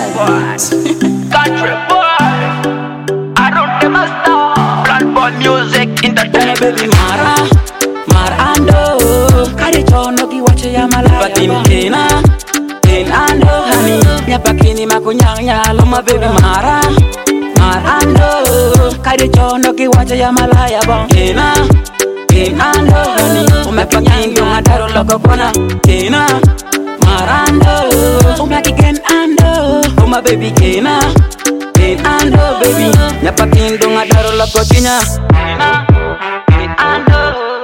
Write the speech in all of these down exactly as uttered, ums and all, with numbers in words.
boy, country boy. I don't give a stop. Blood boy music in the day. Baby Mara, Marando, Karichono ki wache ya malaya. Patim Kena, Kenando, honey, Nyapakini makunyanya, loma baby Mara, Marando, Karichono ki wache ya malaya bong. Kena, Kenando, honey, Umepakingi ngadaro loko kona. Kena, Marando, Umaki Kenando, Uma baby Kena, Kenando baby, Nyapakingi ngadaro loko chinya. Kena, Kenando,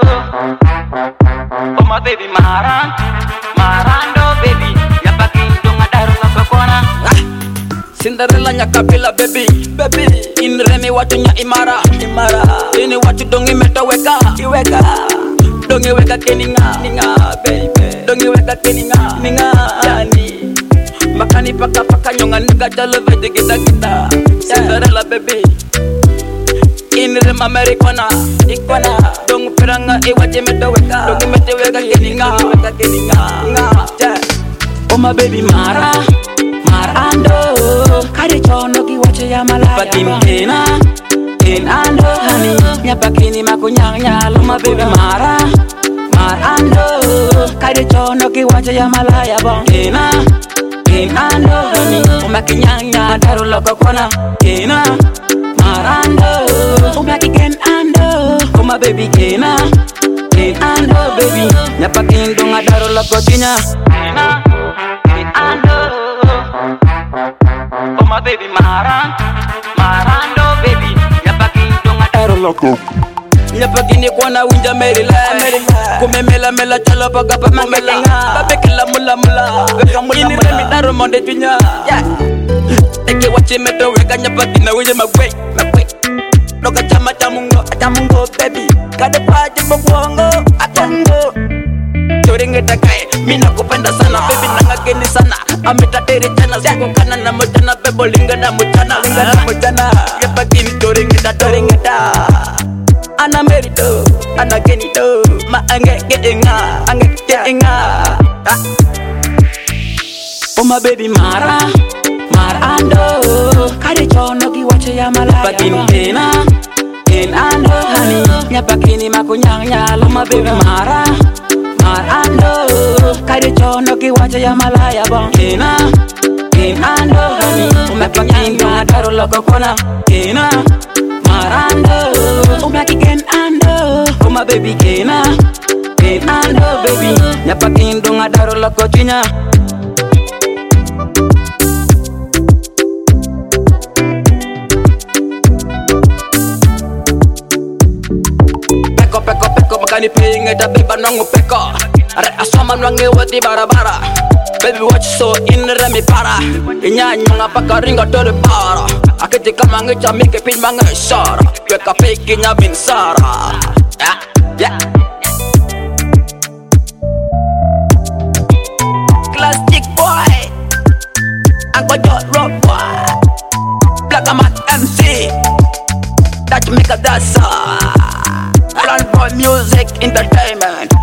Uma baby Mara, Marando baby, Nyapakingi ngadaro loko kona. Cinderella nyakapila baby, baby. Inremi watu nya imara, imara. Ini watu dongi meta weka, iweka. Dongi weka keninga, ninga baby. Dongi weka keninga, ninga yani. Makani paka paka nyonga niga jalo vede kita kita. Cinderella baby. Inremi Americana, ikwana. Dongi peranga iwaje meta weka. Dongi meta weka keninga, weka keninga, ninga. Oh my baby Mara, Marando, Karichono ki wache ya malaya. Patim Kena, Kenando, honey, Nyapakini makunyanya, loma baby Mara, Marando, Karichono ki wache ya malaya bong. Kena, Kenando, honey, Umakinyanya, daru loko kona. Kena, Marando, Umaki Kenando, Uma baby Kena, Kenando baby, Nyapakini dunga daru loko chinya. Kena, Kenando, oh my baby Mara, Marando baby, Nyapakini dunga daru loko. Nyapakini kwana winja merila, kumemela mela chalo baga pa mamela, babekila mula mula, ini remi daru monde chinya. Eke wachi meto weka Nyapakini winja magwe, magwe. Loka chama chamungo, chamungo baby, kade paje bongo, atongo. Choringeta kai, mina kupenda sana baby nanga keni sana. Amita teri chana, siko kana na mojana bebo linga na mojana, linga na mojana. Nyapakini choringeta, choringeta. Ana merito, ana kenito, ma ange kedenga, ange kedenga. Oh my baby Mara, Marando, Karichono ki wache ya malaya. Patim Kena, Kenando, honey, Nyapakini makunyanya, loma baby Mara, Marando, Karichono ki wache ya malaya bong. Kena, Kenando, honey, Umapakingi ngadaro loko kona. Kena, Marando, Umaki Kenando, Uma baby Kena, Kenando baby, Nyapakini ngadaro loko chinya. Peko peko peko makani pinge da biba nongo peko. Are asoma nwange wati bara bara. Baby watch so in remi para. Inya nyonga paka ringa dole para. Akiti kama ngecha mike pin mange sara. Kweka peki nya bin sara. Yeah, yeah. Classic boy, Uncle Dot Rock boy, Black Amat M C, that make a dancer. Blood boy music entertainment.